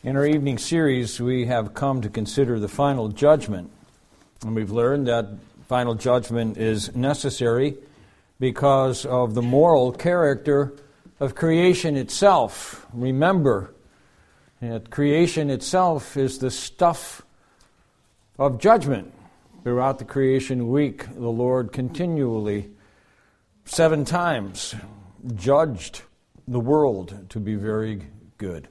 In our evening series, we have come to consider the final judgment. And we've learned that final judgment is necessary because of the moral character of creation itself. Remember that creation itself is the stuff of judgment. Throughout the creation week, the Lord continually, 7 times, judged the world to be very good.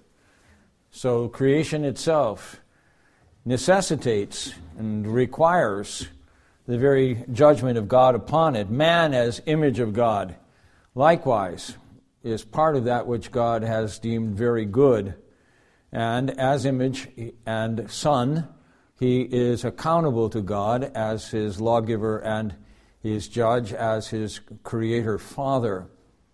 So creation itself necessitates and requires the very judgment of God upon it. Man, as image of God, likewise, is part of that which God has deemed very good. And as image and son, he is accountable to God as his lawgiver and his judge, as his creator father.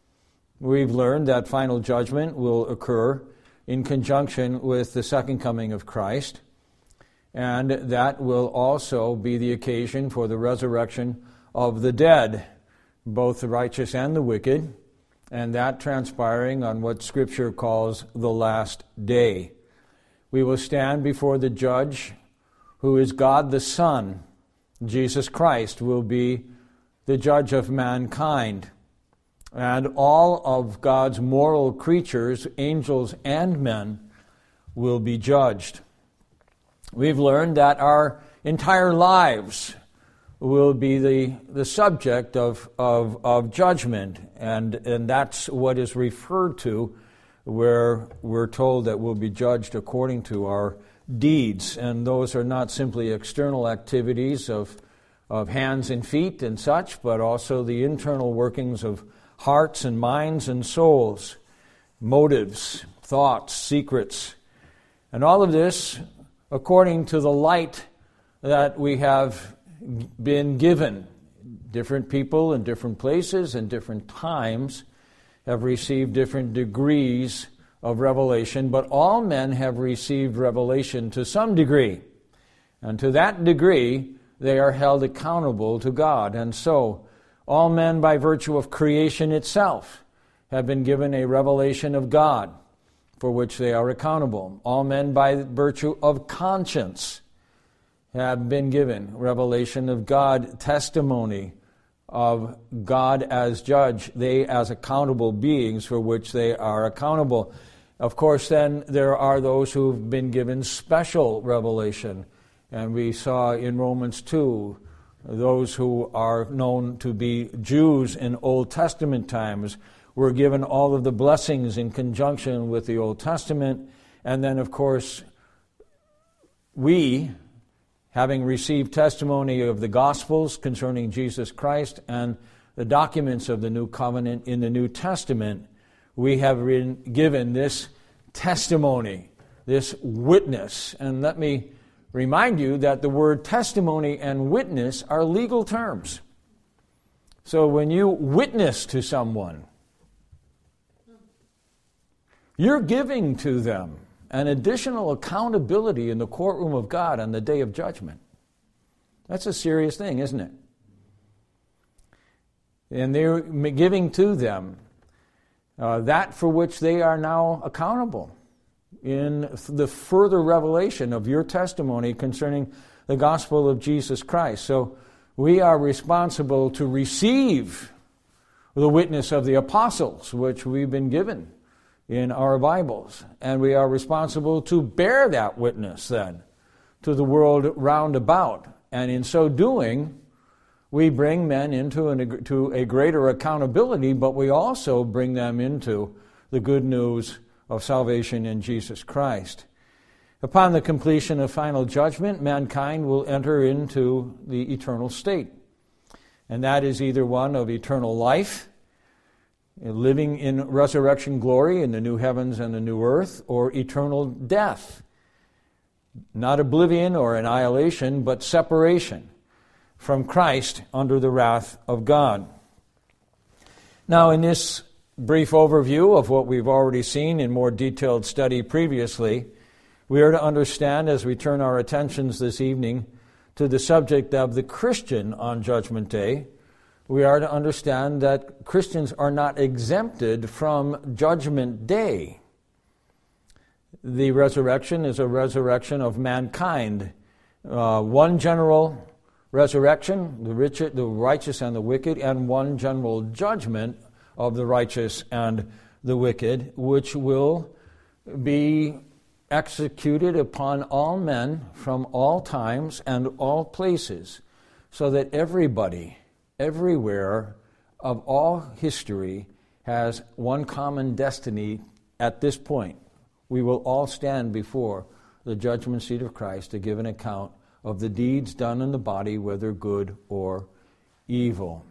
We've learned that final judgment will occur in conjunction with the second coming of Christ, and that will also be the occasion for the resurrection of the dead, both the righteous and the wicked, and that transpiring on what Scripture calls the last day. We will stand before the judge, who is God the Son. Jesus Christ will be the judge of mankind. And all of God's moral creatures, angels and men, will be judged. We've learned that our entire lives will be the subject of judgment, and that's what is referred to where we're told that we'll be judged according to our deeds. And those are not simply external activities of hands and feet and such, but also the internal workings of hearts and minds and souls, motives, thoughts, secrets, and all of this according to the light that we have been given. Different people in different places and different times have received different degrees of revelation, but all men have received revelation to some degree. And to that degree, they are held accountable to God. And so, all men, by virtue of creation itself, have been given a revelation of God for which they are accountable. All men, by virtue of conscience, have been given revelation of God, testimony of God as judge, they as accountable beings for which they are accountable. Of course, then, there are those who've been given special revelation. And we saw in Romans 2, those who are known to be Jews in Old Testament times were given all of the blessings in conjunction with the Old Testament. And then, of course, we, having received testimony of the Gospels concerning Jesus Christ and the documents of the New Covenant in the New Testament, we have been given this testimony, this witness. And let me remind you that the word testimony and witness are legal terms. So when you witness to someone, you're giving to them an additional accountability in the courtroom of God on the day of judgment. That's a serious thing, isn't it? And they're giving to them that for which they are now accountable in the further revelation of your testimony concerning the gospel of Jesus Christ. So we are responsible to receive the witness of the apostles, which we've been given in our Bibles. And we are responsible to bear that witness then to the world round about. And in so doing, we bring men into a greater accountability, but we also bring them into the good news of salvation in Jesus Christ. Upon the completion of final judgment, mankind will enter into the eternal state. And that is either one of eternal life, living in resurrection glory in the new heavens and the new earth, or eternal death. Not oblivion or annihilation, but separation from Christ under the wrath of God. Now, in this brief overview of what we've already seen in more detailed study previously, we are to understand as we turn our attentions this evening to the subject of the Christian on Judgment Day, we are to understand that Christians are not exempted from Judgment Day. the resurrection is a resurrection of mankind. One general resurrection, the righteous and the wicked, and one general judgment of the righteous and the wicked, which will be executed upon all men from all times and all places, so that everybody, everywhere, of all history, has one common destiny at this point. We will all stand before the judgment seat of Christ to give an account of the deeds done in the body, whether good or evil.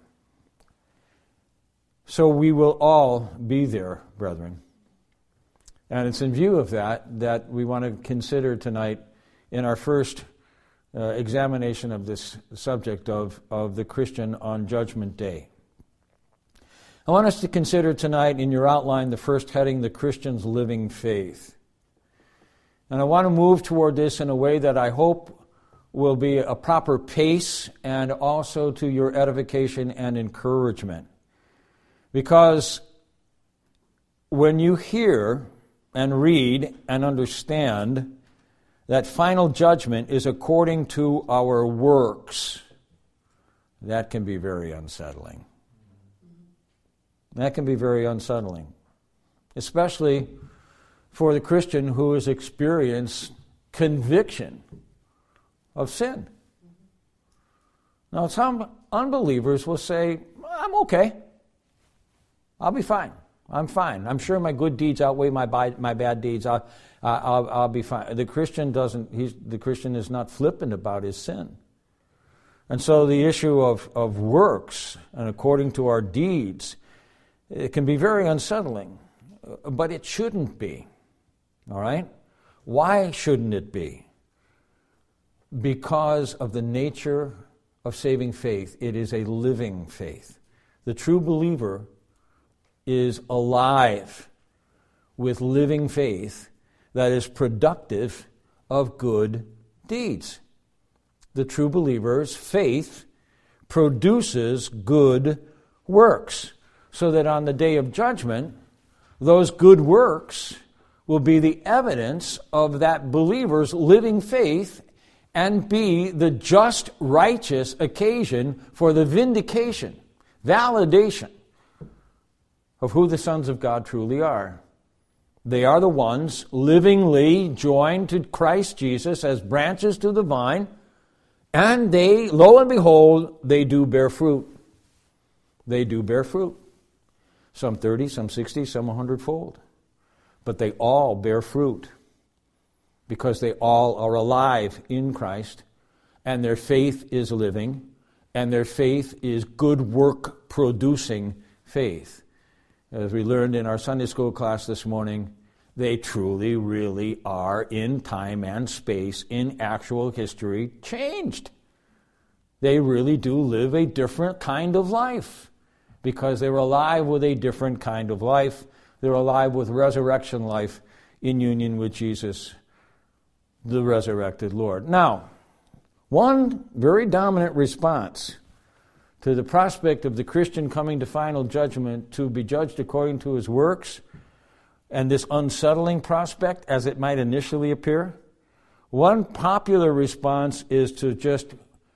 So we will all be there, brethren. And it's in view of that we want to consider tonight in our first examination of this subject of the Christian on Judgment Day. I want us to consider tonight in your outline the first heading, the Christian's living faith. And I want to move toward this in a way that I hope will be a proper pace and also to your edification and encouragement. Because when you hear and read and understand that final judgment is according to our works, that can be very unsettling. That can be very unsettling, especially for the Christian who has experienced conviction of sin. Now, some unbelievers will say, I'm okay. I'll be fine. I'm fine. I'm sure my good deeds outweigh my bad deeds. I'll be fine. The Christian the Christian is not flippant about his sin. And so the issue of works and according to our deeds, it can be very unsettling, but it shouldn't be. All right? Why shouldn't it be? Because of the nature of saving faith. It is a living faith. The true believer is alive with living faith that is productive of good deeds. The true believer's faith produces good works, so that on the day of judgment, those good works will be the evidence of that believer's living faith and be the just, righteous occasion for the vindication, validation of who the sons of God truly are. They are the ones livingly joined to Christ Jesus as branches to the vine, and they, lo and behold, they do bear fruit. They do bear fruit. Some 30, some 60, some 100-fold. But they all bear fruit because they all are alive in Christ, and their faith is living, and their faith is good work producing faith. As we learned in our Sunday school class this morning, they truly, really are in time and space, in actual history, changed. They really do live a different kind of life because they were alive with a different kind of life. They're alive with resurrection life in union with Jesus, the resurrected Lord. Now, one very dominant response to the prospect of the Christian coming to final judgment to be judged according to his works, and this unsettling prospect as it might initially appear, one popular response is to just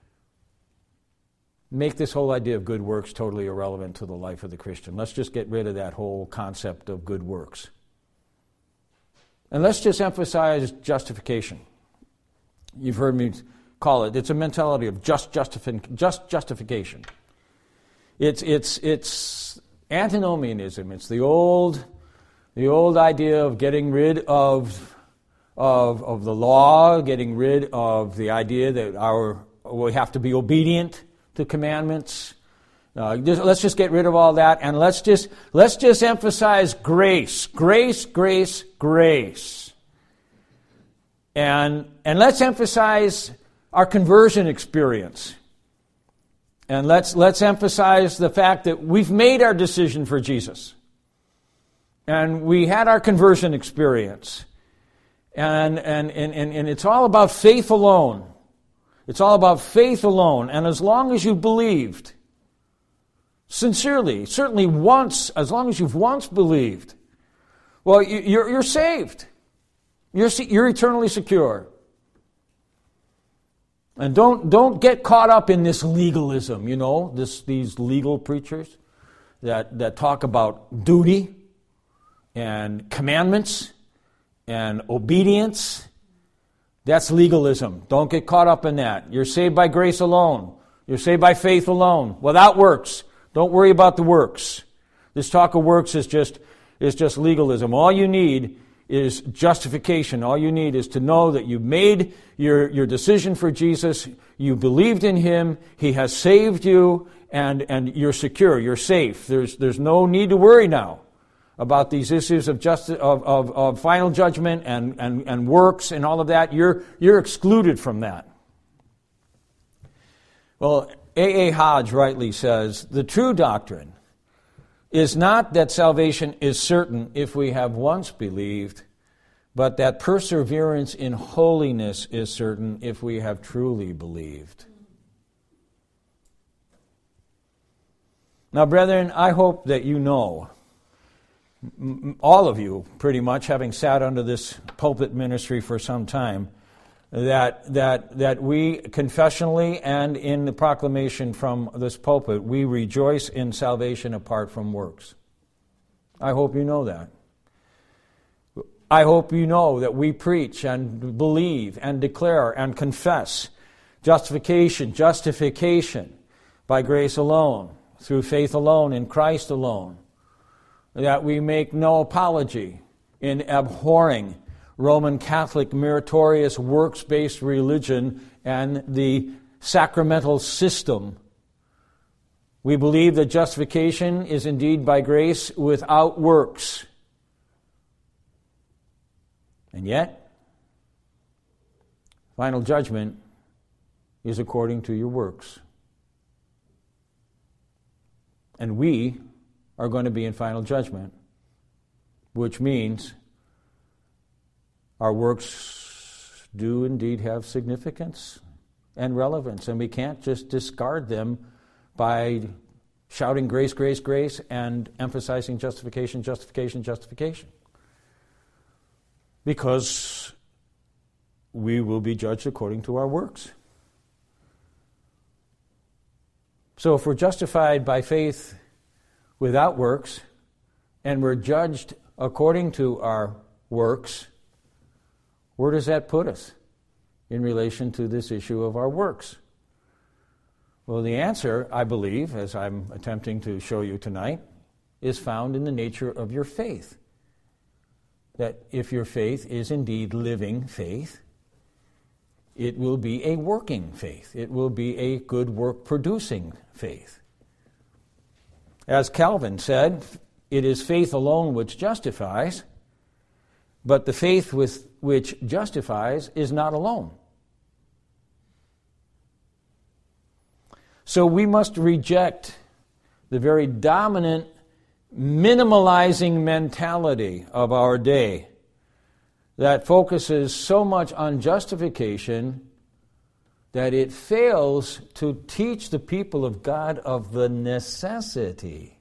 make this whole idea of good works totally irrelevant to the life of the Christian. Let's just get rid of that whole concept of good works. And let's just emphasize justification. You've heard me call it. It's a mentality of just justification. It's antinomianism. It's the old idea of getting rid of the law, getting rid of the idea that we have to be obedient to commandments. Let's just get rid of all that, and let's just emphasize grace, and let's emphasize our conversion experience, and let's emphasize the fact that we've made our decision for Jesus, and we had our conversion experience, and it's all about faith alone. It's all about faith alone. And as long as you believed, sincerely, certainly once, as long as you've once believed, well, you're saved. You're eternally secure. And don't get caught up in this legalism, these legal preachers that talk about duty and commandments and obedience. That's legalism. Don't get caught up in that. You're saved by grace alone. You're saved by faith alone, without works. Don't worry about the works. This talk of works is just legalism. All you need is justification. All you need is to know that you made your decision for Jesus. You believed in Him. He has saved you, and you're secure. You're safe. There's no need to worry now about these issues of justice, of final judgment and works and all of that. You're excluded from that. Well, A.A. Hodge rightly says, the true doctrine is not that salvation is certain if we have once believed, but that perseverance in holiness is certain if we have truly believed. Now, brethren, I hope that you know, all of you pretty much, having sat under this pulpit ministry for some time, that we confessionally and in the proclamation from this pulpit, we rejoice in salvation apart from works. I hope you know that. I hope you know that we preach and believe and declare and confess justification by grace alone, through faith alone, in Christ alone. That we make no apology in abhorring Roman Catholic meritorious works-based religion and the sacramental system. We believe that justification is indeed by grace without works. And yet, final judgment is according to your works. And we are going to be in final judgment, which means our works do indeed have significance and relevance, and we can't just discard them by shouting grace, grace, grace, and emphasizing justification, justification, justification. Because we will be judged according to our works. So if we're justified by faith without works, and we're judged according to our works, where does that put us in relation to this issue of our works? Well, the answer, I believe, as I'm attempting to show you tonight, is found in the nature of your faith. That if your faith is indeed living faith, it will be a working faith. It will be a good work-producing faith. As Calvin said, it is faith alone which justifies, but the faith which justifies is not alone. So we must reject the very dominant minimalizing mentality of our day that focuses so much on justification that it fails to teach the people of God of the necessity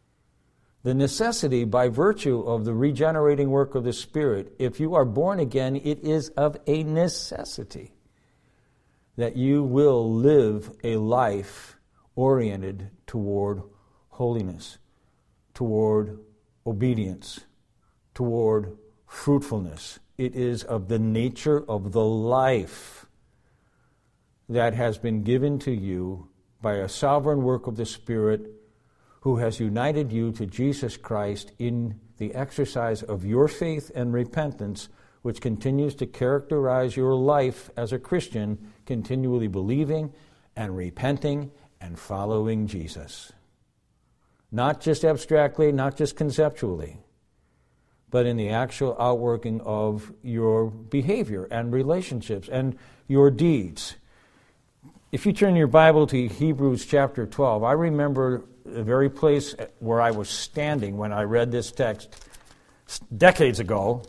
by virtue of the regenerating work of the Spirit. If you are born again, it is of a necessity that you will live a life oriented toward holiness, toward obedience, toward fruitfulness. It is of the nature of the life that has been given to you by a sovereign work of the Spirit who has united you to Jesus Christ in the exercise of your faith and repentance, which continues to characterize your life as a Christian, continually believing and repenting and following Jesus. Not just abstractly, not just conceptually, but in the actual outworking of your behavior and relationships and your deeds. If you turn your Bible to Hebrews chapter 12, I remember the very place where I was standing when I read this text decades ago,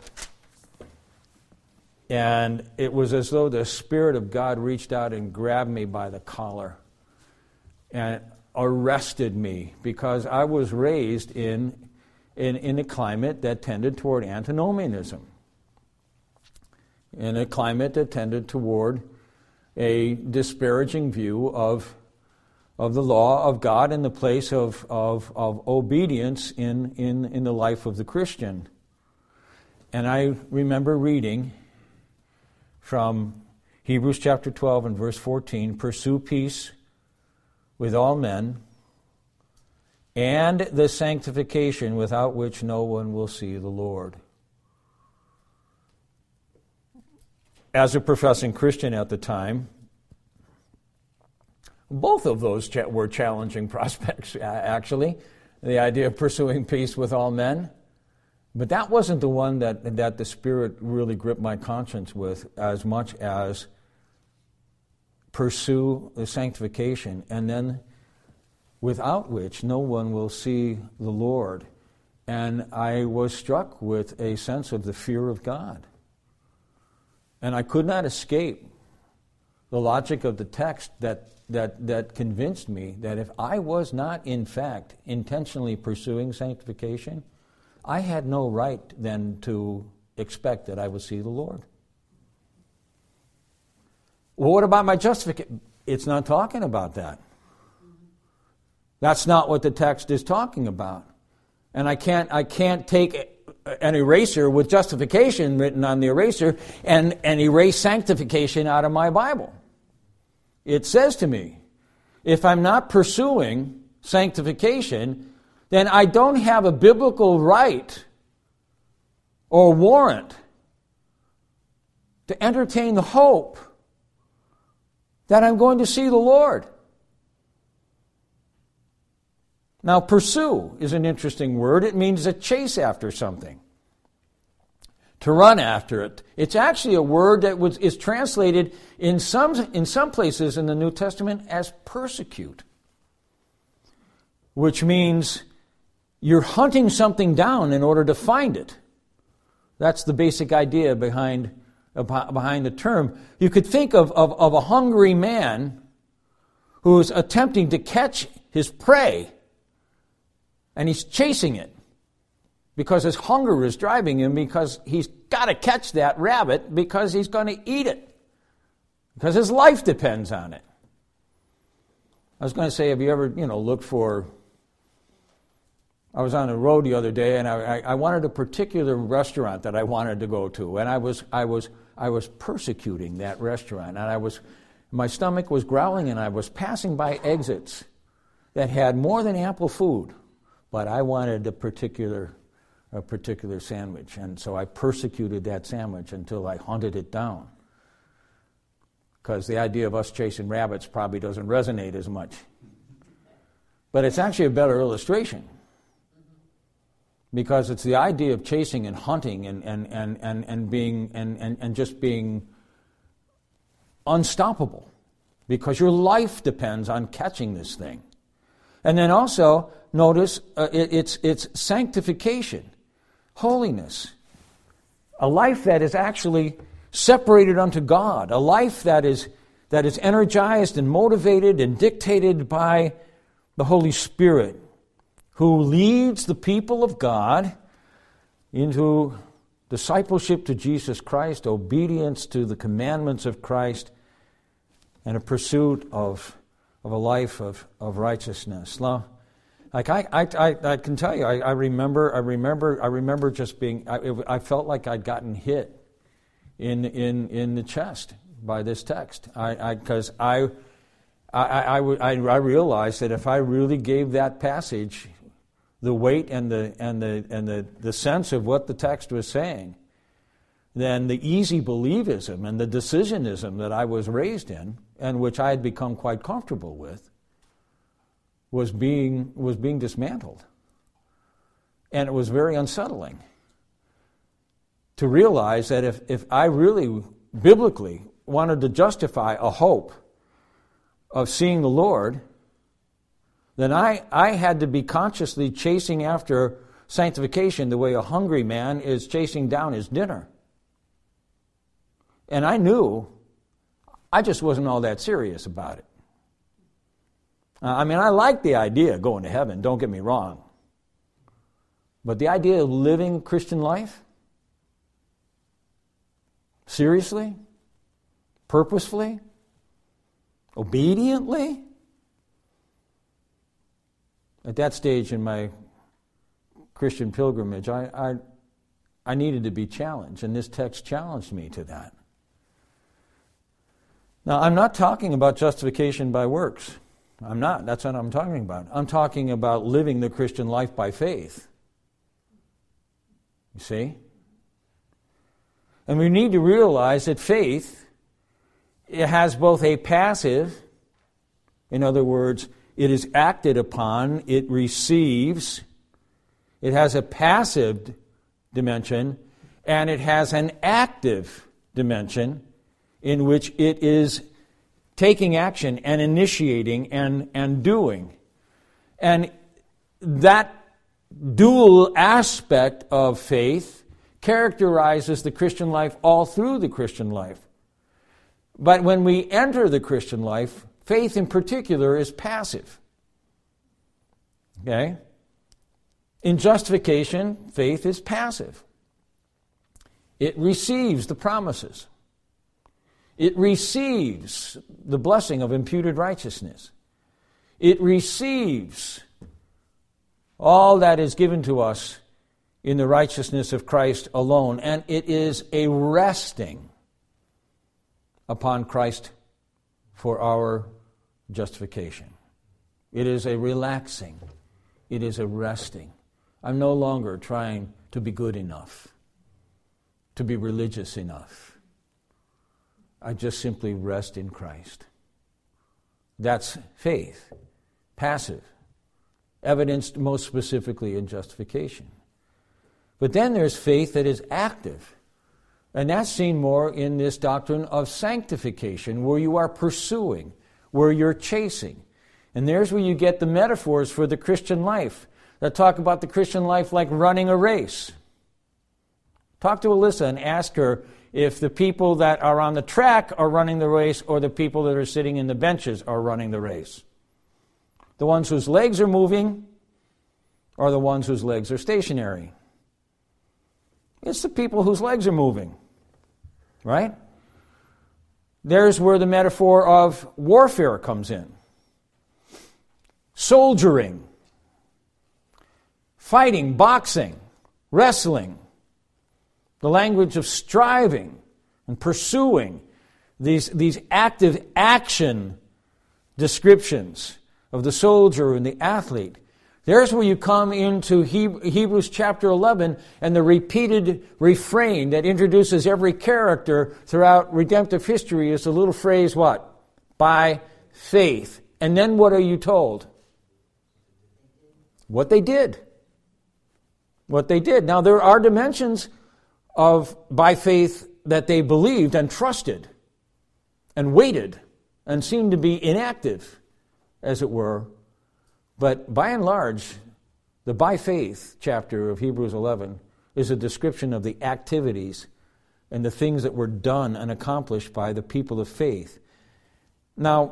and it was as though the Spirit of God reached out and grabbed me by the collar and arrested me, because I was raised in a climate that tended toward antinomianism. in a climate that tended toward a disparaging view of the law of God in the place of obedience in the life of the Christian. And I remember reading from Hebrews chapter 12 and verse 14, "Pursue peace with all men, and the sanctification without which no one will see the Lord." As a professing Christian at the time, both of those were challenging prospects, actually. The idea of pursuing peace with all men. But that wasn't the one that the Spirit really gripped my conscience with as much as pursue the sanctification, and then without which no one will see the Lord. And I was struck with a sense of the fear of God. And I could not escape the logic of the text that convinced me that if I was not, in fact, intentionally pursuing sanctification, I had no right then to expect that I would see the Lord. Well, what about my justification? It's not talking about that. That's not what the text is talking about. And I can't take an eraser with justification written on the eraser and erase sanctification out of my Bible. It says to me, if I'm not pursuing sanctification, then I don't have a biblical right or warrant to entertain the hope that I'm going to see the Lord. Now, pursue is an interesting word. It means to chase after something, to run after it. It's actually a word that is translated in some places in the New Testament as persecute, which means you're hunting something down in order to find it. That's the basic idea behind the term. You could think of a hungry man who is attempting to catch his prey, and he's chasing it because his hunger is driving him, because he's got to catch that rabbit because he's going to eat it, because his life depends on it. I was going to say, have you ever, looked for... I was on the road the other day, and I wanted a particular restaurant that I wanted to go to, and I was persecuting that restaurant, and my stomach was growling, and I was passing by exits that had more than ample food, but I wanted a particular sandwich, and so I persecuted that sandwich until I hunted it down, because the idea of us chasing rabbits probably doesn't resonate as much, but it's actually a better illustration. Because it's the idea of chasing and hunting and being and just being unstoppable, because your life depends on catching this thing. And then also notice it's sanctification, holiness, a life that is actually separated unto God, a life that is energized and motivated and dictated by the Holy Spirit, who leads the people of God into discipleship to Jesus Christ, obedience to the commandments of Christ, and a pursuit of a life of righteousness. Now, like I can tell you, I remember just being. I felt like I'd gotten hit in the chest by this text, because I realized that if I really gave that passage the weight and the sense of what the text was saying, then the easy believism and the decisionism that I was raised in, and which I had become quite comfortable with, was being dismantled. And it was very unsettling to realize that if I really biblically wanted to justify a hope of seeing the Lord, then I had to be consciously chasing after sanctification the way a hungry man is chasing down his dinner. And I knew I just wasn't all that serious about it. I like the idea of going to heaven, don't get me wrong. But the idea of living Christian life, Seriously? Purposefully? Obediently? At that stage in my Christian pilgrimage, I needed to be challenged, and this text challenged me to that. Now, I'm not talking about justification by works. I'm not. That's what I'm talking about. I'm talking about living the Christian life by faith. You see? And we need to realize that faith, it has both a passive, in other words, it is acted upon, it receives. It has a passive dimension, and it has an active dimension in which it is taking action and initiating and doing. And that dual aspect of faith characterizes the Christian life all through the Christian life. But when we enter the Christian life, faith in particular is passive. Okay? In justification, faith is passive. It receives the promises. It receives the blessing of imputed righteousness. It receives all that is given to us in the righteousness of Christ alone, and it is a resting upon Christ for our justification. It is a relaxing. It is a resting. I'm no longer trying to be good enough, to be religious enough. I just simply rest in Christ. That's faith, passive, evidenced most specifically in justification. But then there's faith that is active, and that's seen more in this doctrine of sanctification, where you are pursuing, where you're chasing. And there's where you get the metaphors for the Christian life that talk about the Christian life like running a race. Talk to Alyssa and ask her if the people that are on the track are running the race or the people that are sitting in the benches are running the race. The ones whose legs are moving or the ones whose legs are stationary. It's the people whose legs are moving, right? There's where the metaphor of warfare comes in. Soldiering, fighting, boxing, wrestling. The language of striving and pursuing, these active action descriptions of the soldier and the athlete. There's where you come into Hebrews chapter 11 and the repeated refrain that introduces every character throughout redemptive history is the little phrase, what? By faith. And then what are you told? What they did. What they did. Now there are dimensions of by faith that they believed and trusted and waited and seemed to be inactive, as it were. But by and large, the by faith chapter of Hebrews 11 is a description of the activities and the things that were done and accomplished by the people of faith. Now,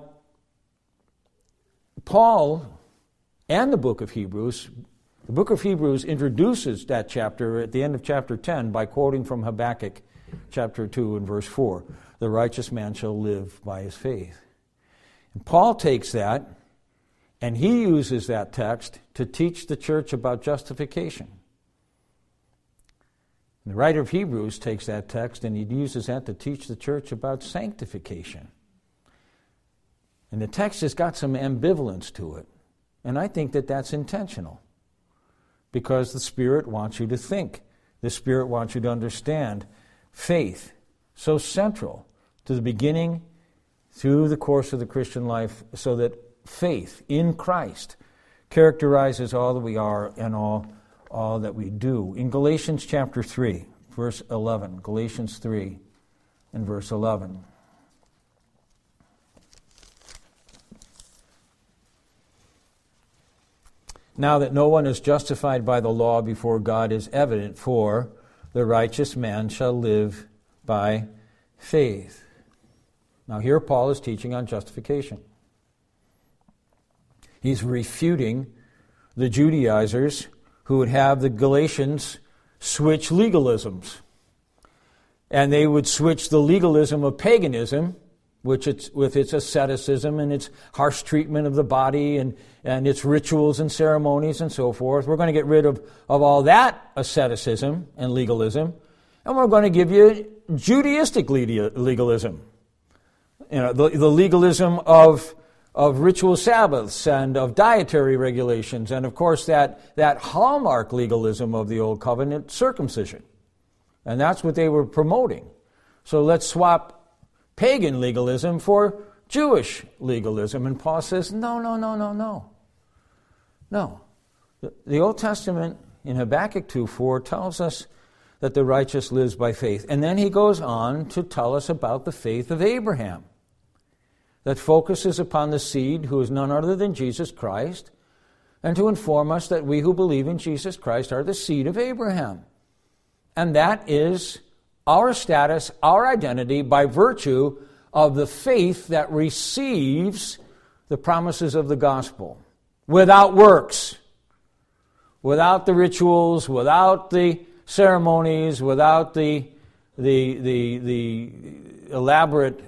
Paul and the book of Hebrews introduces that chapter at the end of chapter 10 by quoting from Habakkuk chapter 2 and verse 4. The righteous man shall live by his faith. And Paul takes that and he uses that text to teach the church about justification. And the writer of Hebrews takes that text and he uses that to teach the church about sanctification. And the text has got some ambivalence to it. And I think that that's intentional. Because the Spirit wants you to think. The Spirit wants you to understand faith, so central to the beginning through the course of the Christian life, so that faith in Christ characterizes all that we are and all that we do. In Galatians chapter 3, verse 11, Galatians 3 and verse 11. Now that no one is justified by the law before God is evident, for the righteous man shall live by faith. Now here Paul is teaching on justification. He's refuting the Judaizers who would have the Galatians switch legalisms. And they would switch the legalism of paganism, with its asceticism and its harsh treatment of the body and its rituals and ceremonies and so forth. We're going to get rid of all that asceticism and legalism, and we're going to give you Judaistic legalism. The legalism of ritual Sabbaths and of dietary regulations, and of course that hallmark legalism of the Old Covenant, circumcision. And that's what they were promoting. So let's swap pagan legalism for Jewish legalism. And Paul says, no. The Old Testament in Habakkuk 2:4 tells us that the righteous lives by faith. And then he goes on to tell us about the faith of Abraham that focuses upon the seed who is none other than Jesus Christ, and to inform us that we who believe in Jesus Christ are the seed of Abraham. And that is our status, our identity, by virtue of the faith that receives the promises of the gospel. Without works, without the rituals, without the ceremonies, without the elaborate,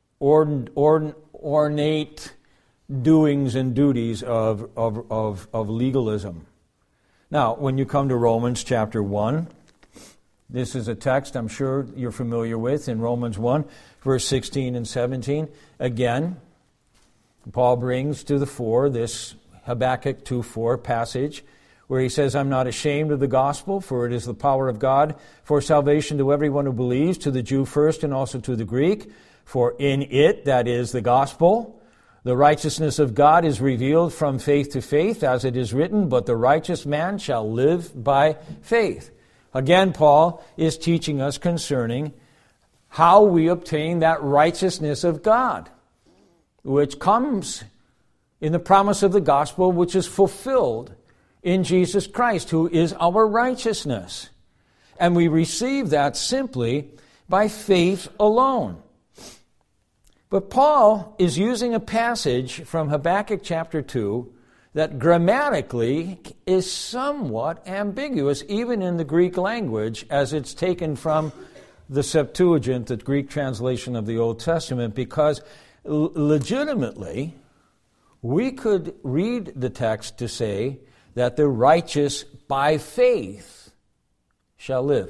ornate doings and duties of legalism. Now, when you come to Romans chapter 1, this is a text I'm sure you're familiar with in Romans 1, verse 16 and 17. Again, Paul brings to the fore this Habakkuk 2:4 passage where he says, I'm not ashamed of the gospel, for it is the power of God for salvation to everyone who believes, to the Jew first and also to the Greek. For in it, that is the gospel, the righteousness of God is revealed from faith to faith, as it is written, but the righteous man shall live by faith. Again, Paul is teaching us concerning how we obtain that righteousness of God, which comes in the promise of the gospel, which is fulfilled in Jesus Christ, who is our righteousness. And we receive that simply by faith alone. But Paul is using a passage from Habakkuk chapter 2 that grammatically is somewhat ambiguous, even in the Greek language, as it's taken from the Septuagint, the Greek translation of the Old Testament, because legitimately we could read the text to say that the righteous by faith shall live.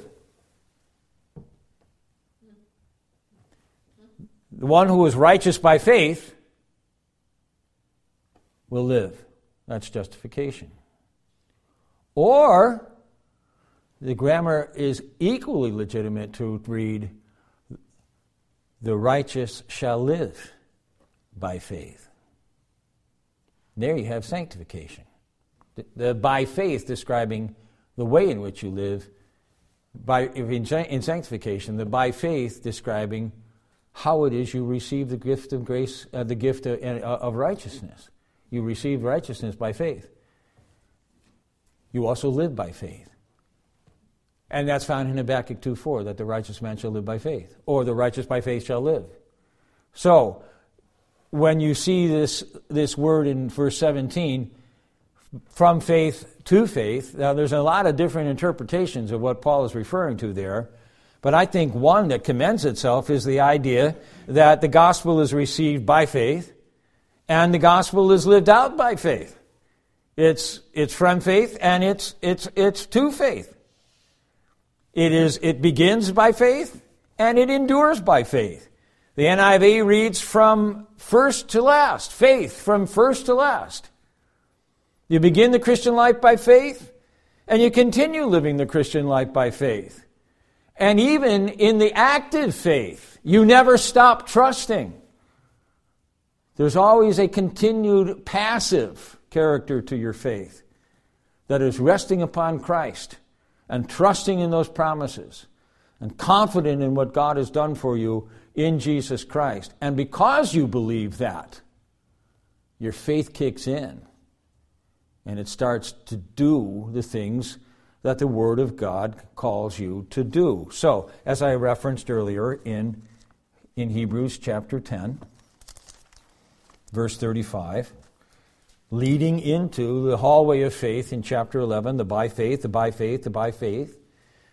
The one who is righteous by faith will live. That's justification. Or the grammar is equally legitimate to read, the righteous shall live by faith. There you have sanctification. The by faith describing the way in which you live. In sanctification, the by faith describing how it is you receive the gift of grace, the gift of righteousness. You receive righteousness by faith. You also live by faith. And that's found in Habakkuk 2:4, that the righteous man shall live by faith, or the righteous by faith shall live. So, when you see this word in verse 17, from faith to faith, now there's a lot of different interpretations of what Paul is referring to there, but I think one that commends itself is the idea that the gospel is received by faith, and the gospel is lived out by faith. It's from faith, and it's to faith. It begins by faith, and it endures by faith. The NIV reads from first to last, faith from first to last. You begin the Christian life by faith, and you continue living the Christian life by faith. And even in the active faith, you never stop trusting. There's always a continued passive character to your faith that is resting upon Christ and trusting in those promises and confident in what God has done for you in Jesus Christ. And because you believe that, your faith kicks in and it starts to do the things that the Word of God calls you to do. So, as I referenced earlier in Hebrews chapter 10, verse 35, leading into the hallway of faith in chapter 11, the by faith, the by faith, the by faith.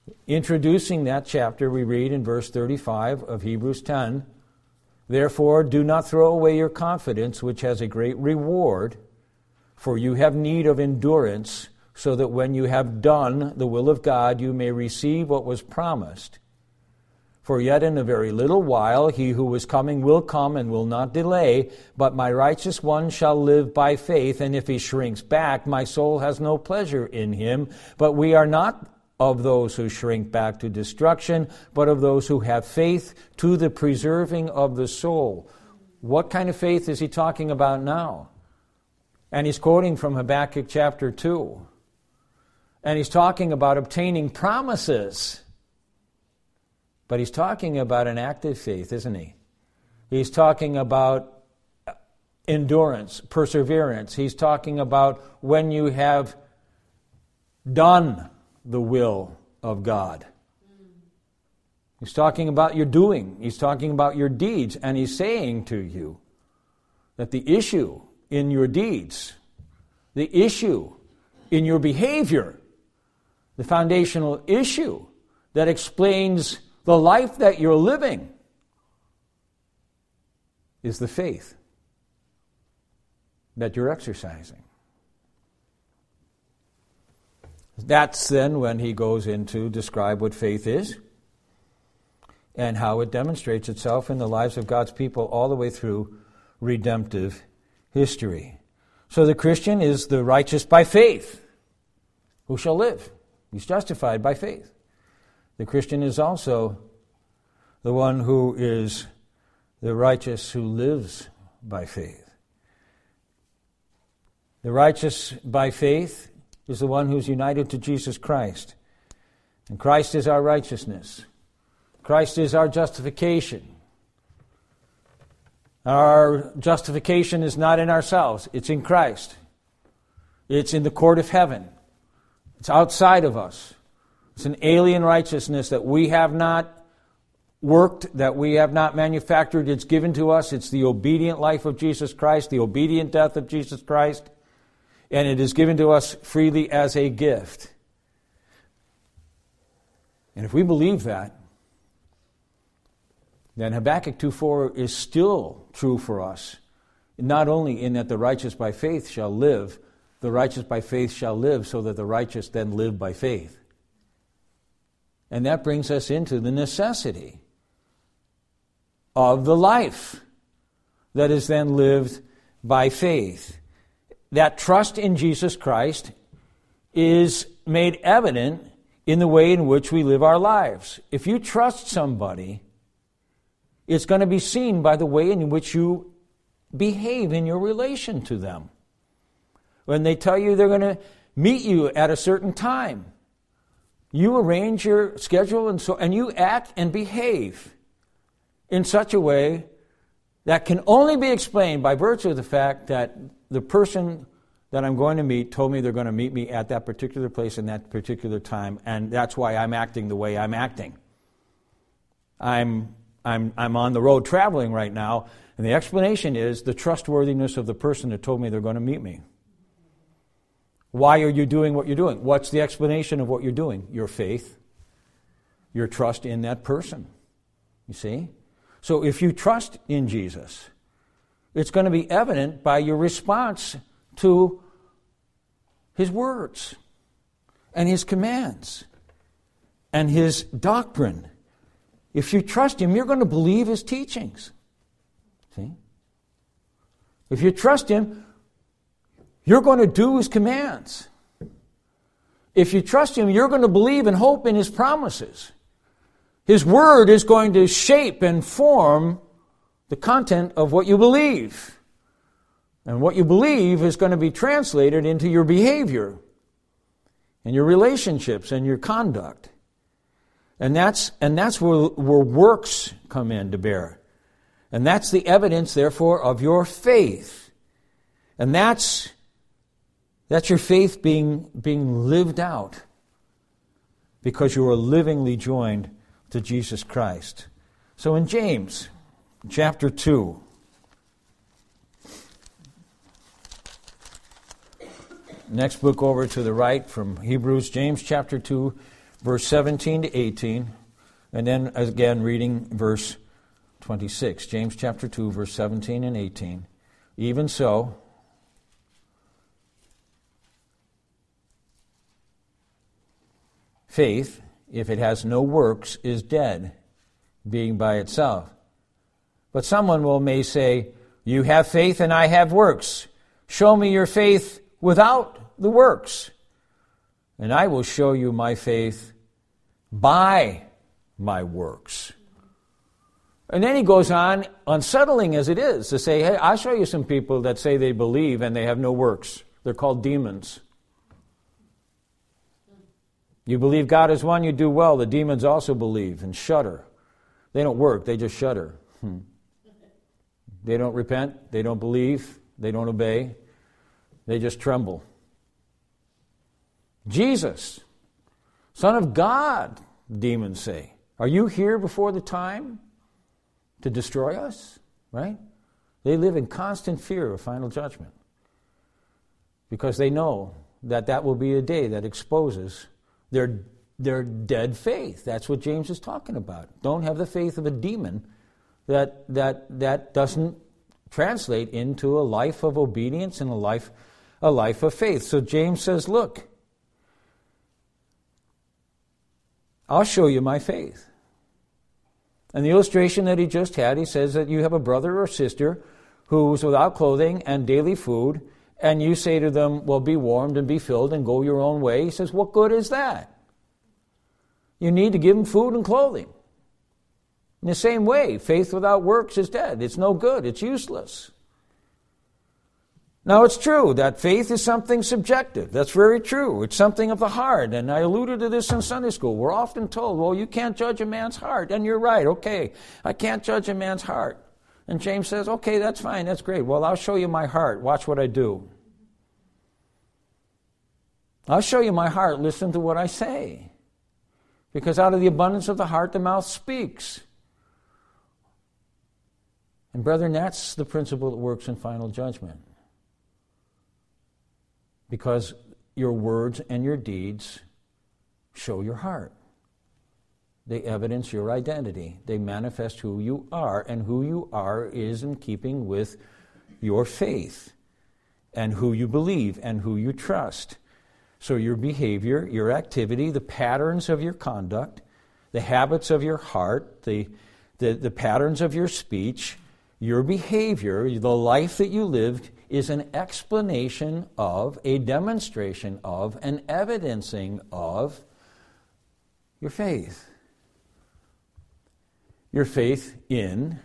Introducing that chapter, we read in verse 35 of Hebrews 10, "Therefore do not throw away your confidence, which has a great reward, for you have need of endurance, so that when you have done the will of God, you may receive what was promised. For yet in a very little while he who is coming will come and will not delay, but my righteous one shall live by faith, and if he shrinks back, my soul has no pleasure in him. But we are not of those who shrink back to destruction, but of those who have faith to the preserving of the soul." What kind of faith is he talking about now? And he's quoting from Habakkuk chapter 2. And he's talking about obtaining promises. But he's talking about an active faith, isn't he? He's talking about endurance, perseverance. He's talking about when you have done the will of God. He's talking about your doing. He's talking about your deeds. And he's saying to you that the issue in your deeds, the issue in your behavior, the foundational issue that explains the life that you're living is the faith that you're exercising. That's then when he goes into describe what faith is and how it demonstrates itself in the lives of God's people all the way through redemptive history. So the Christian is the righteous by faith who shall live. He's justified by faith. The Christian is also the one who is the righteous who lives by faith. The righteous by faith is the one who's united to Jesus Christ. And Christ is our righteousness. Christ is our justification. Our justification is not in ourselves. It's in Christ. It's in the court of heaven. It's outside of us. It's an alien righteousness that we have not worked, that we have not manufactured. It's given to us. It's the obedient life of Jesus Christ, the obedient death of Jesus Christ, and it is given to us freely as a gift. And if we believe that, then Habakkuk 2:4 is still true for us, not only in that the righteous by faith shall live, the righteous by faith shall live so that the righteous then live by faith. And that brings us into the necessity of the life that is then lived by faith. That trust in Jesus Christ is made evident in the way in which we live our lives. If you trust somebody, it's going to be seen by the way in which you behave in your relation to them. When they tell you they're going to meet you at a certain time, you arrange your schedule and you act and behave in such a way that can only be explained by virtue of the fact that the person that I'm going to meet told me they're going to meet me at that particular place and that particular time, and that's why I'm acting the way I'm acting. I'm on the road traveling right now, and the explanation is the trustworthiness of the person that told me they're going to meet me. Why are you doing what you're doing? What's the explanation of what you're doing? Your faith, your trust in that person. You see? So if you trust in Jesus, it's going to be evident by your response to His words and His commands and His doctrine. If you trust Him, you're going to believe His teachings. See? If you trust Him, you're going to do His commands. If you trust Him, you're going to believe and hope in His promises. His Word is going to shape and form the content of what you believe. And what you believe is going to be translated into your behavior and your relationships and your conduct. And that's where works come in to bear. And that's the evidence, therefore, of your faith. And that's your faith being lived out because you are livingly joined to Jesus Christ. So in James chapter 2, next book over to the right from Hebrews, James chapter 2, verse 17 to 18, and then again reading verse 26. James chapter 2, verse 17 and 18. Even so, faith, if it has no works, is dead, being by itself. But someone may say, you have faith and I have works. Show me your faith without the works, and I will show you my faith by my works. And then he goes on, unsettling as it is, to say, hey, I'll show you some people that say they believe and they have no works. They're called demons. You believe God is one, you do well. The demons also believe and shudder. They don't work, they just shudder. They don't repent, they don't believe, they don't obey. They just tremble. Jesus, Son of God, demons say, are you here before the time to destroy us? Right? They live in constant fear of final judgment because they know that that will be a day that exposes their dead faith. That's what James is talking about. Don't have the faith of a demon that doesn't translate into a life of obedience and a life of faith. So James says, look, I'll show you my faith. And the illustration that he just had, he says that you have a brother or sister who's without clothing and daily food, and you say to them, well, be warmed and be filled and go your own way. He says, what good is that? You need to give them food and clothing. In the same way, faith without works is dead. It's no good. It's useless. Now, it's true that faith is something subjective. That's very true. It's something of the heart. And I alluded to this in Sunday school. We're often told, well, you can't judge a man's heart. And you're right. Okay, I can't judge a man's heart. And James says, okay, that's fine. That's great. Well, I'll show you my heart. Watch what I do. I'll show you my heart. Listen to what I say. Because out of the abundance of the heart, the mouth speaks. And brethren, that's the principle that works in final judgment. Because your words and your deeds show your heart. They evidence your identity. They manifest who you are, and who you are is in keeping with your faith and who you believe and who you trust. So your behavior, your activity, the patterns of your conduct, the habits of your heart, the patterns of your speech, your behavior, the life that you lived is an explanation of, a demonstration of, an evidencing of your faith. Your faith in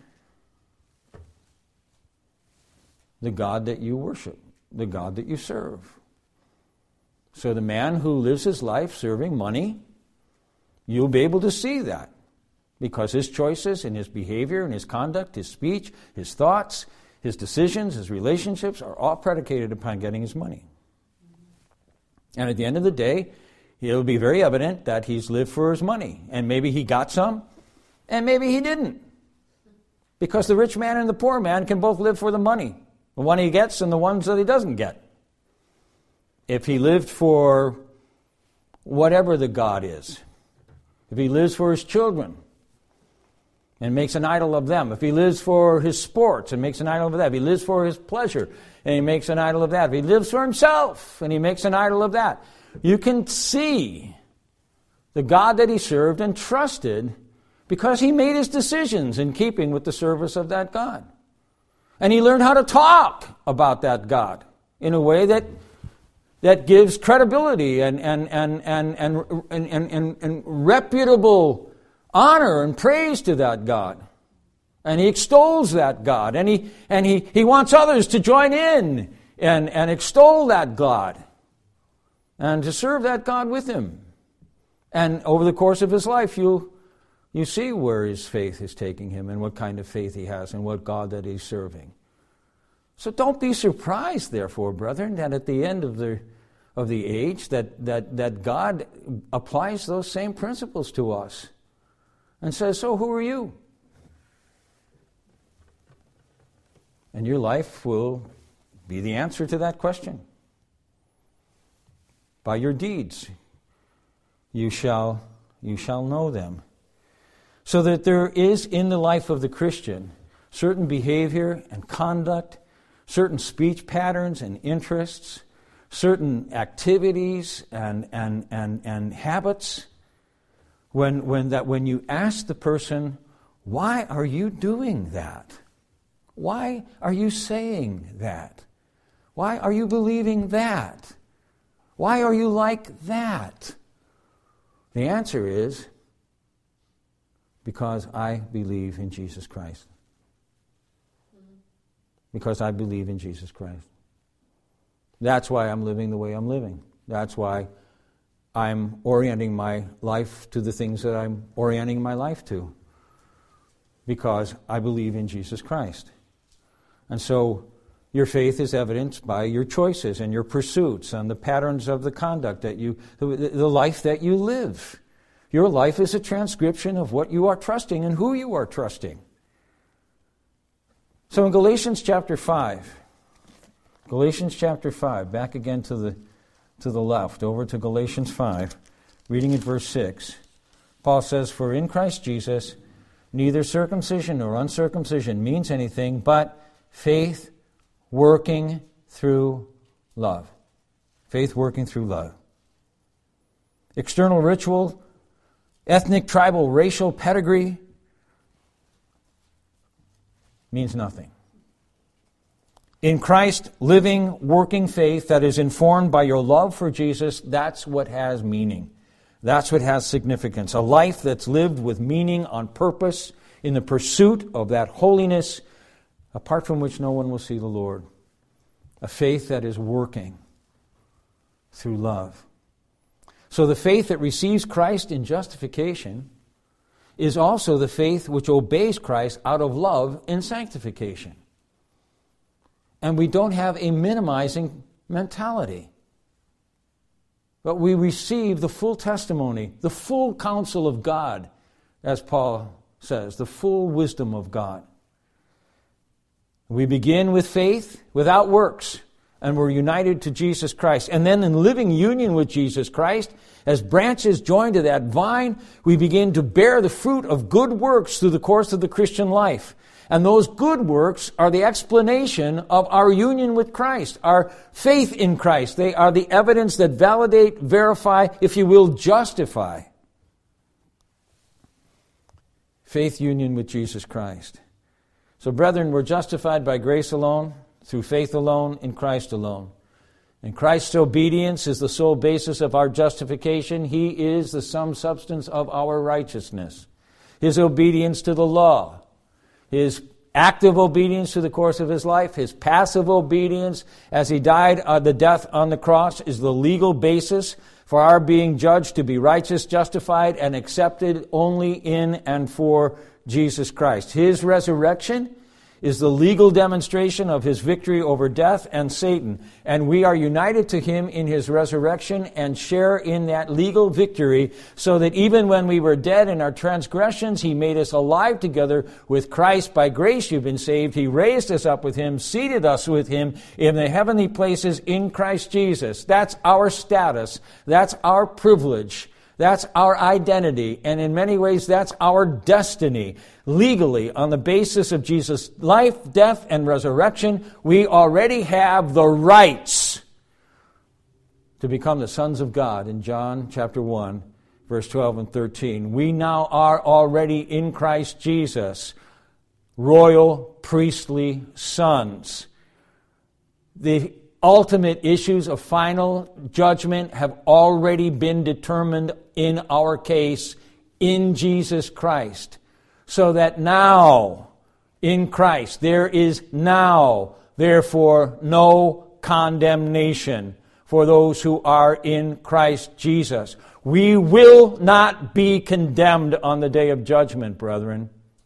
the God that you worship, the God that you serve. So the man who lives his life serving money, you'll be able to see that because his choices and his behavior and his conduct, his speech, his thoughts, his decisions, his relationships are all predicated upon getting his money. And at the end of the day, it'll be very evident that he's lived for his money. And maybe he got some, and maybe he didn't. Because the rich man and the poor man can both live for the money. The one he gets and the ones that he doesn't get. If he lived for whatever the God is, if he lives for his children and makes an idol of them, if he lives for his sports and makes an idol of that, if he lives for his pleasure and he makes an idol of that, if he lives for himself and he makes an idol of that, you can see the God that he served and trusted because he made his decisions in keeping with the service of that God. And he learned how to talk about that God in a way that gives credibility and reputable honor and praise to that God. And he extols that God. And he wants others to join in and extol that God and to serve that God with him. And over the course of his life, you see where his faith is taking him and what kind of faith he has and what God that he's serving. So don't be surprised, therefore, brethren, that at the end of the age that God applies those same principles to us and says, so who are you? And your life will be the answer to that question. By your deeds, you shall know them. So that there is in the life of the Christian certain behavior and conduct, certain speech patterns and interests, certain activities and habits, when you ask the person, why are you doing that? Why are you saying that? Why are you believing that? Why are you like that? The answer is, because I believe in Jesus Christ. Because I believe in Jesus Christ. That's why I'm living the way I'm living. That's why I'm orienting my life to the things that I'm orienting my life to. Because I believe in Jesus Christ. And so your faith is evidenced by your choices and your pursuits and the patterns of the conduct that the life that you live. Your life is a transcription of what you are trusting and who you are trusting. So in Galatians chapter 5, back again to the left, over to Galatians 5, reading at verse 6, Paul says, "For in Christ Jesus, neither circumcision nor uncircumcision means anything, but faith working through love." Faith working through love. External ritual, ethnic, tribal, racial pedigree means nothing. In Christ, living, working faith that is informed by your love for Jesus, that's what has meaning. That's what has significance. A life that's lived with meaning on purpose in the pursuit of that holiness, apart from which no one will see the Lord. A faith that is working through love. So the faith that receives Christ in justification is also the faith which obeys Christ out of love in sanctification. And we don't have a minimizing mentality. But we receive the full testimony, the full counsel of God, as Paul says, the full wisdom of God. We begin with faith without works, and we're united to Jesus Christ. And then in living union with Jesus Christ, as branches joined to that vine, we begin to bear the fruit of good works through the course of the Christian life. And those good works are the explanation of our union with Christ, our faith in Christ. They are the evidence that validate, verify, if you will, justify faith union with Jesus Christ. So, brethren, we're justified by grace alone, through faith alone, in Christ alone. And Christ's obedience is the sole basis of our justification. He is the sum substance of our righteousness. His obedience to the law, his active obedience to the course of his life, his passive obedience as he died the death on the cross is the legal basis for our being judged to be righteous, justified, and accepted only in and for Jesus Christ. His resurrection is the legal demonstration of his victory over death and Satan. And we are united to him in his resurrection and share in that legal victory, so that even when we were dead in our transgressions, he made us alive together with Christ. By grace you've been saved. He raised us up with him, seated us with him in the heavenly places in Christ Jesus. That's our status. That's our privilege. That's our identity, and in many ways that's our destiny. Legally, on the basis of Jesus' life, death, and resurrection, we already have the rights to become the sons of God in John chapter 1, verse 12 and 13. We now are already in Christ Jesus, royal priestly sons. The ultimate issues of final judgment have already been determined in our case in Jesus Christ. So that now, in Christ, there is now, therefore, no condemnation for those who are in Christ Jesus. We will not be condemned on the day of judgment, brethren,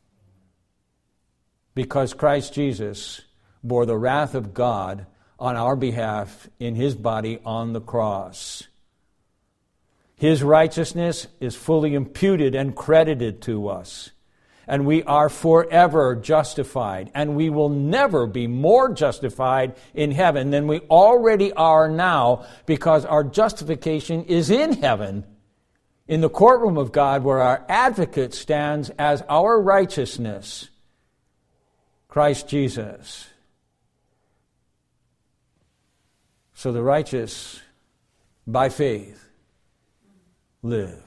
because Christ Jesus bore the wrath of God on our behalf in his body on the cross. His righteousness is fully imputed and credited to us. And we are forever justified. And we will never be more justified in heaven than we already are now, because our justification is in heaven in the courtroom of God, where our advocate stands as our righteousness, Christ Jesus. So the righteous, by faith, live.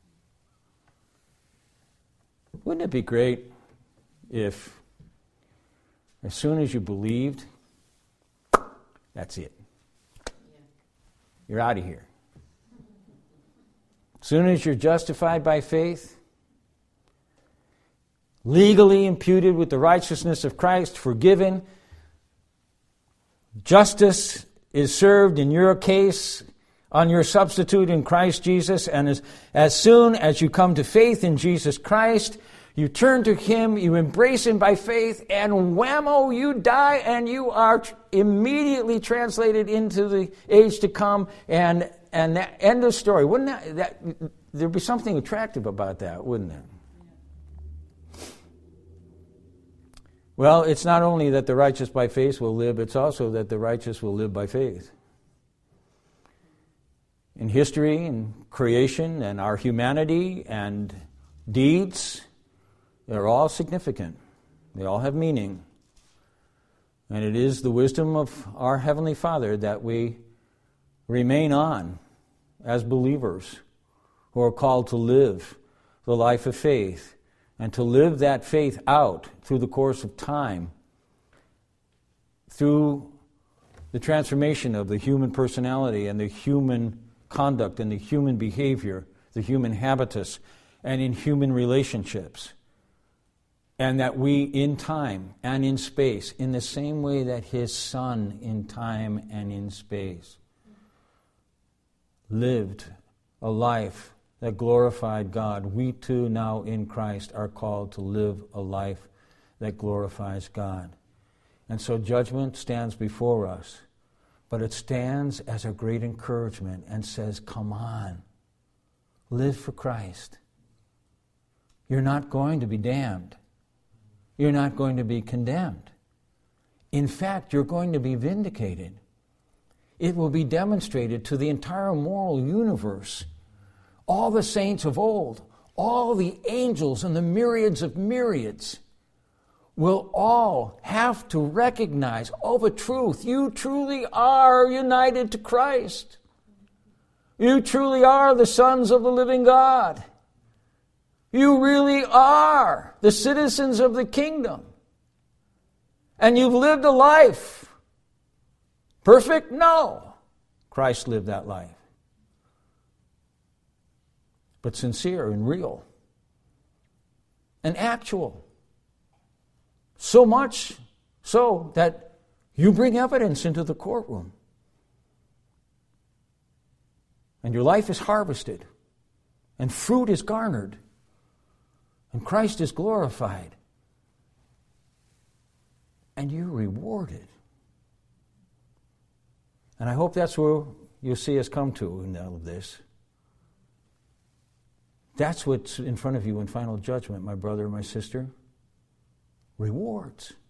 Wouldn't it be great if, as soon as you believed, that's it. You're out of here. As soon as you're justified by faith, legally imputed with the righteousness of Christ, forgiven, justice is served in your case on your substitute in Christ Jesus, and as soon as you come to faith in Jesus Christ, you turn to Him, you embrace Him by faith, and whammo, you die, and you are immediately translated into the age to come, and that end of story. Wouldn't that there'd be something attractive about that, wouldn't there? Well, it's not only that the righteous by faith will live, it's also that the righteous will live by faith. In history and creation and our humanity and deeds, they're all significant. They all have meaning. And it is the wisdom of our Heavenly Father that we remain on as believers who are called to live the life of faith and to live that faith out through the course of time, through the transformation of the human personality and the human conduct and the human behavior, the human habitus, and in human relationships. And that we, in time and in space, in the same way that His Son in time and in space lived a life that glorified God, we too now in Christ are called to live a life that glorifies God. And so judgment stands before us, but it stands as a great encouragement and says, come on, live for Christ. You're not going to be damned. You're not going to be condemned. In fact, you're going to be vindicated. It will be demonstrated to the entire moral universe. All the saints of old, all the angels and the myriads of myriads will all have to recognize, oh, the truth, you truly are united to Christ. You truly are the sons of the living God. You really are the citizens of the kingdom. And you've lived a life. Perfect? No. Christ lived that life. But sincere and real. And actual. So much so that you bring evidence into the courtroom. And your life is harvested. And fruit is garnered. And Christ is glorified. And you're rewarded. And I hope that's where you'll see us come to in all of this. That's what's in front of you in final judgment, my brother, my sister. Rewards.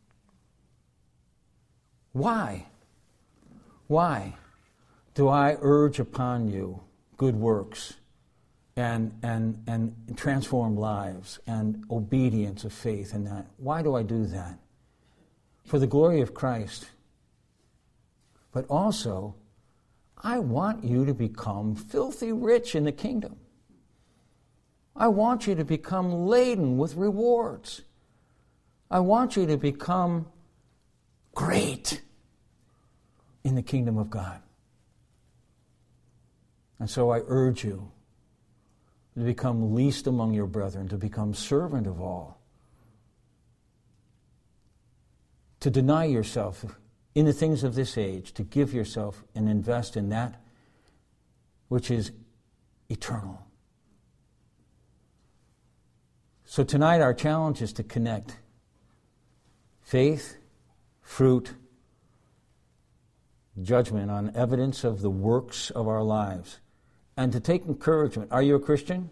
Why? Why do I urge upon you good works and transform lives and obedience of faith and that? Why do I do that? For the glory of Christ. But also, I want you to become filthy rich in the kingdom. I want you to become laden with rewards. I want you to become great in the kingdom of God. And so I urge you to become least among your brethren, to become servant of all, to deny yourself in the things of this age, to give yourself and invest in that which is eternal. So tonight our challenge is to connect faith, fruit, judgment on evidence of the works of our lives, and to take encouragement. Are you a Christian?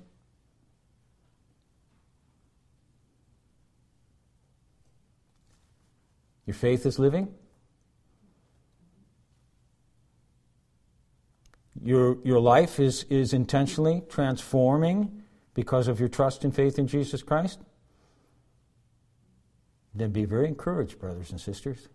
Your faith is living? your life is intentionally transforming because of your trust and faith in Jesus Christ, then be very encouraged, brothers and sisters.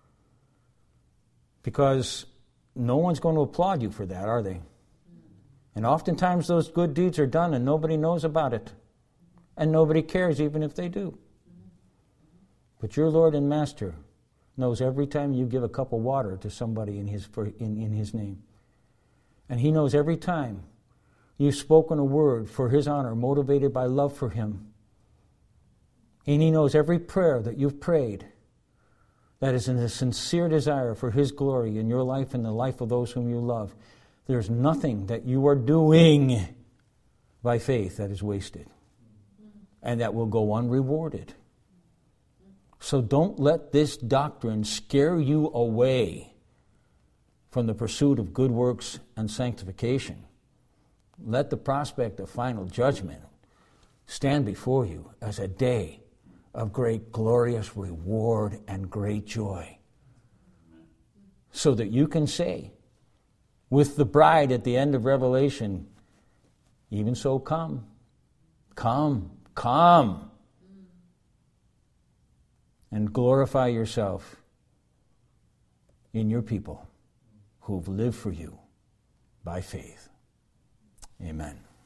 Because no one's going to applaud you for that, are they? And oftentimes those good deeds are done and nobody knows about it. And nobody cares even if they do. But your Lord and Master knows every time you give a cup of water to somebody in His name. And He knows every time you've spoken a word for His honor, motivated by love for Him. And He knows every prayer that you've prayed that is in a sincere desire for His glory in your life and the life of those whom you love. There's nothing that you are doing by faith that is wasted and that will go unrewarded. So don't let this doctrine scare you away from the pursuit of good works and sanctification. Let the prospect of final judgment stand before you as a day of great glorious reward and great joy. So that you can say, with the bride at the end of Revelation, even so come, come, come, and glorify yourself in your people who've lived for you by faith. Amen.